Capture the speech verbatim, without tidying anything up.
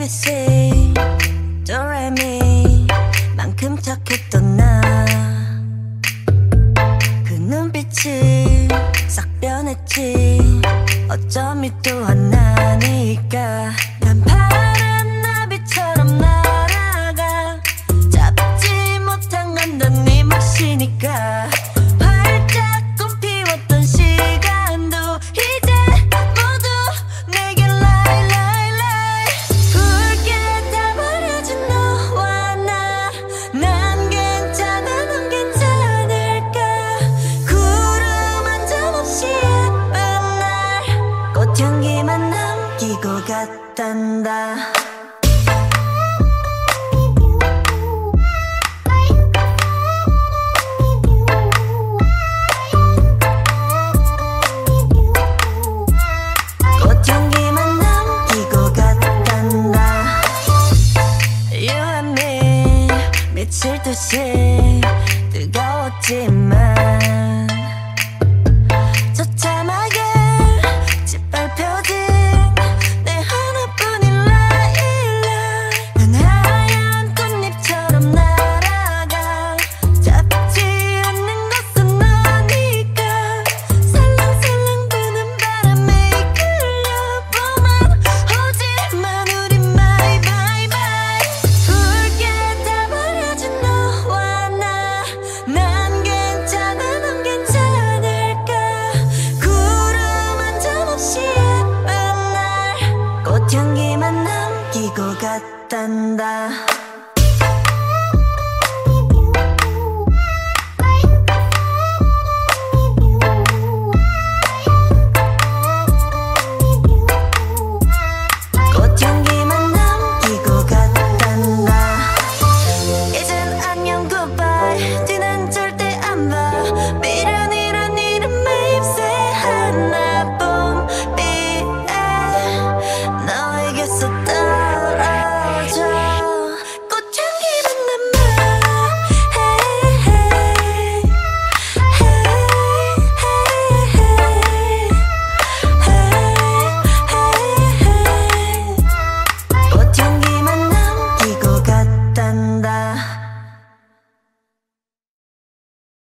에이비씨 도레미 만큼 착했던 나 그 눈빛이 싹 변했지 어쩜 이 또한 나니까 난 파란 나비처럼 날아가 잡지 못한 건 넌 네 몫이니까 활짝 꽃 피웠던 시간도 이제 모두 내게 lie lie lie 붉게 다 버려진 너와 나 난 괜찮아 넌 괜찮을까 구름 한 점 없이 예쁜 날 꽃향기만 남기고 갔단다 꽃향기만 남기고 갔단다 You and me 미칠 듯이 뜨거웠지만 처참하게 짓밟혀진 내 하나뿐인 라일락 난 하얀 꽃잎처럼 날아가 잡지 않는 것은 너니까 살랑살랑 부는 바람에 이끌려보만 오지만 우린 bye bye bye 붉게 다 버려진 너와 나 난 괜찮아 넌 괜찮을까 구름 한 점 없이 예쁜 날 꽃향기만 남기고 갔단다